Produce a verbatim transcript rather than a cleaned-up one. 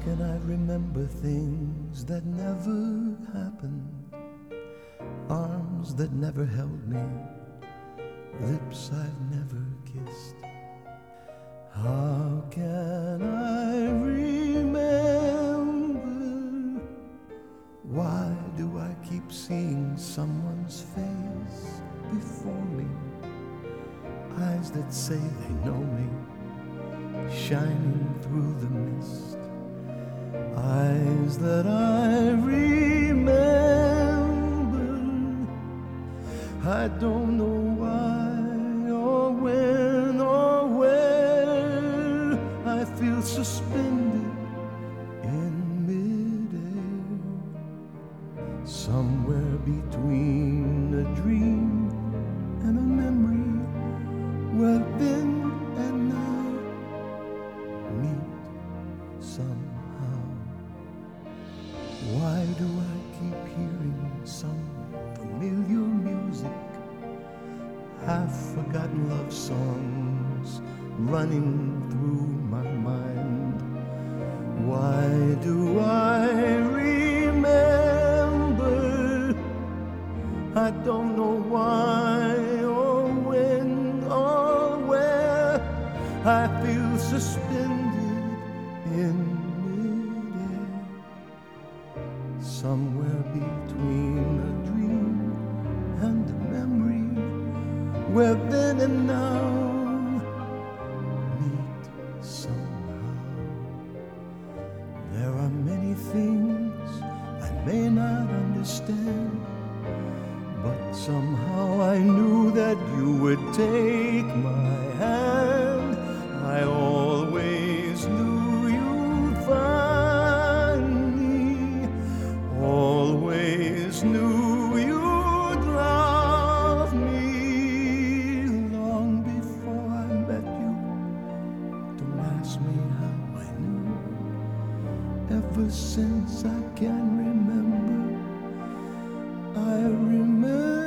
can I remember things that never happened? Arms that never held me, lips I've never kissed. How can I remember? Why do I keep seeing someone's face before me? Eyes that say they know me, shining through the mist. Eyes that I remember. I don't know why or when or where I feel suspended in midair, somewhere between a dream and a memory, where then and now meet somehow. Why do I keep hearing some familiar music, half-forgotten love songs running through my mind? Why do I remember? I don't know why or when or where I feel suspended in midair, somewhere between a dream and a memory, where then and now meet somehow. There are many things I may not understand, but somehow I knew that you would take my hand. I always knew you'd find me, always knew you'd love me. Long before I met you, don't ask me how I knew. Ever since I can remember, I remember